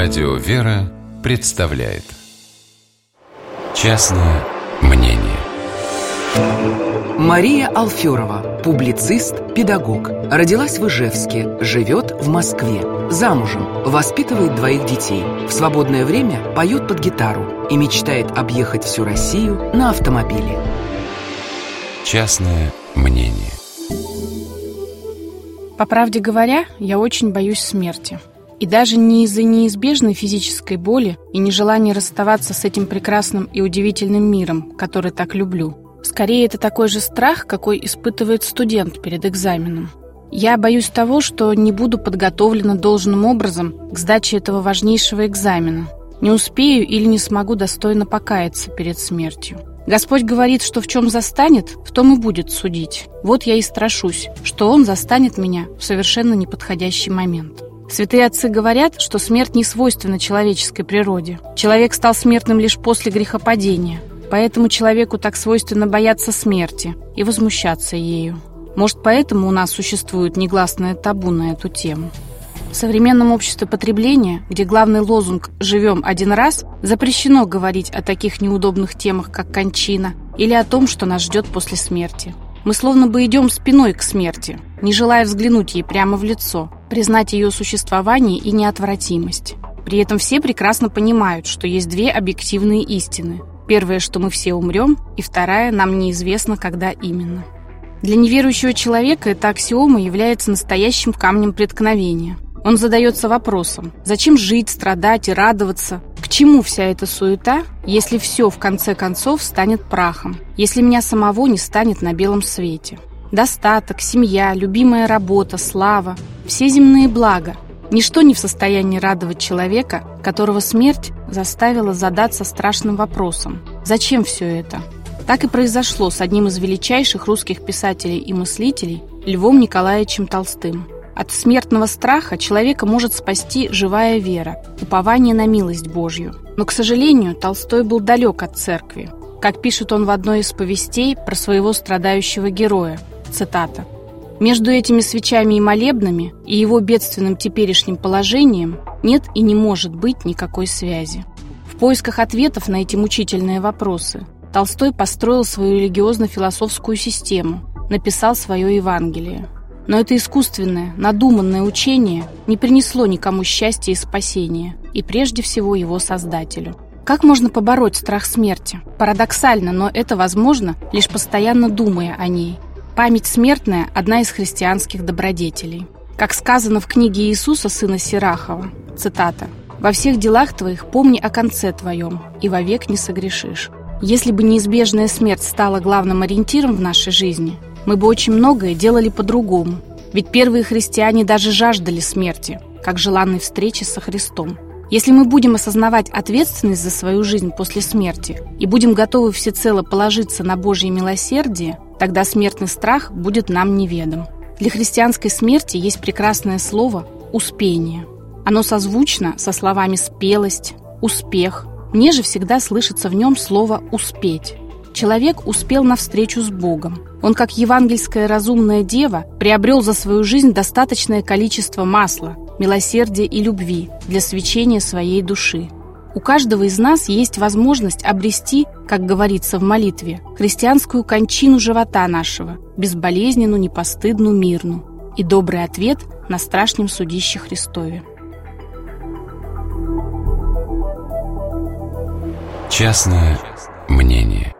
Радио «Вера» представляет «Частное мнение». Мария Алферова, публицист, педагог. Родилась в Ижевске, живет в Москве. Замужем, воспитывает 2 детей. В свободное время поет под гитару и мечтает объехать всю Россию на автомобиле. Частное мнение. По правде говоря, я очень боюсь смерти. И даже не из-за неизбежной физической боли и нежелания расставаться с этим прекрасным и удивительным миром, который так люблю. Скорее, это такой же страх, какой испытывает студент перед экзаменом. Я боюсь того, что не буду подготовлена должным образом к сдаче этого важнейшего экзамена. Не успею или не смогу достойно покаяться перед смертью. Господь говорит, что в чем застанет, в том и будет судить. Вот я и страшусь, что Он застанет меня в совершенно неподходящий момент. Святые отцы говорят, что смерть не свойственна человеческой природе. Человек стал смертным лишь после грехопадения. Поэтому человеку так свойственно бояться смерти и возмущаться ею. Может, поэтому у нас существует негласное табу на эту тему. В современном обществе потребления, где главный лозунг «живем один раз», запрещено говорить о таких неудобных темах, как кончина, или о том, что нас ждет после смерти. Мы словно бы идем спиной к смерти, не желая взглянуть ей прямо в лицо, признать ее существование и неотвратимость. При этом все прекрасно понимают, что есть 2 объективные истины. Первая, что мы все умрем, и вторая, нам неизвестно, когда именно. Для неверующего человека эта аксиома является настоящим камнем преткновения. Он задается вопросом: зачем жить, страдать и радоваться? К чему вся эта суета, если все в конце концов станет прахом, если меня самого не станет на белом свете? Достаток, семья, любимая работа, слава – все земные блага. Ничто не в состоянии радовать человека, которого смерть заставила задаться страшным вопросом: зачем все это? Так и произошло с одним из величайших русских писателей и мыслителей Львом Николаевичем Толстым. От смертного страха человека может спасти живая вера, упование на милость Божью. Но, к сожалению, Толстой был далек от церкви. Как пишет он в одной из повестей про своего страдающего героя, цитата: «Между этими свечами и молебнами и его бедственным теперешним положением нет и не может быть никакой связи». В поисках ответов на эти мучительные вопросы Толстой построил свою религиозно-философскую систему, написал свое Евангелие. Но это искусственное, надуманное учение не принесло никому счастья и спасения, и прежде всего его создателю. Как можно побороть страх смерти? Парадоксально, но это возможно, лишь постоянно думая о ней. Память смертная – одна из христианских добродетелей. Как сказано в книге Иисуса, сына Сирахова, цитата: «Во всех делах твоих помни о конце твоем, и вовек не согрешишь». Если бы неизбежная смерть стала главным ориентиром в нашей жизни, мы бы очень многое делали по-другому. Ведь первые христиане даже жаждали смерти, как желанной встречи со Христом. Если мы будем осознавать ответственность за свою жизнь после смерти и будем готовы всецело положиться на Божье милосердие, тогда смертный страх будет нам неведом. Для христианской смерти есть прекрасное слово «успение». Оно созвучно со словами «спелость», «успех». Мне же всегда слышится в нем слово «успеть». Человек успел навстречу с Богом. Он, как евангельская разумная дева, приобрел за свою жизнь достаточное количество масла, милосердия и любви для свячения своей души. У каждого из нас есть возможность обрести, как говорится в молитве, христианскую кончину живота нашего, безболезненную, непостыдную, мирную, и добрый ответ на страшном судище Христове. Частное мнение.